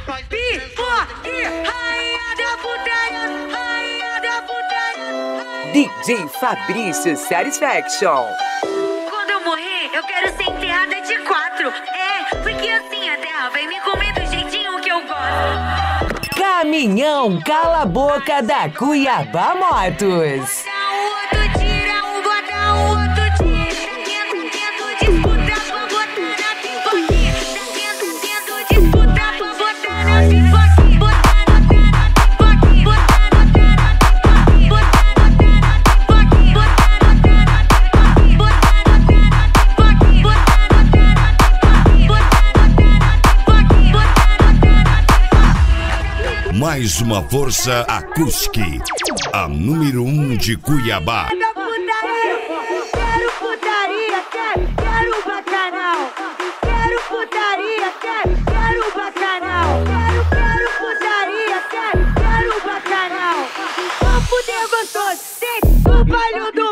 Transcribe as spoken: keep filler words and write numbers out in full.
Pipoque, rainha da putaria, rainha da putaria. D J Fabrício Satisfaction. Quando eu morrer, eu quero ser enterrada de quatro. É, porque assim a terra vai me comer do jeitinho que eu gosto. Caminhão Cala a Boca da Cuiabá Motos. Mais uma força acústica, a número um de Cuiabá. Quero putaria, quero, quero bacanal. Quero putaria, quero, quero bacanal. Quero, quero putaria, quero, quero bacanal. Vou fuder gostoso, sente o palho do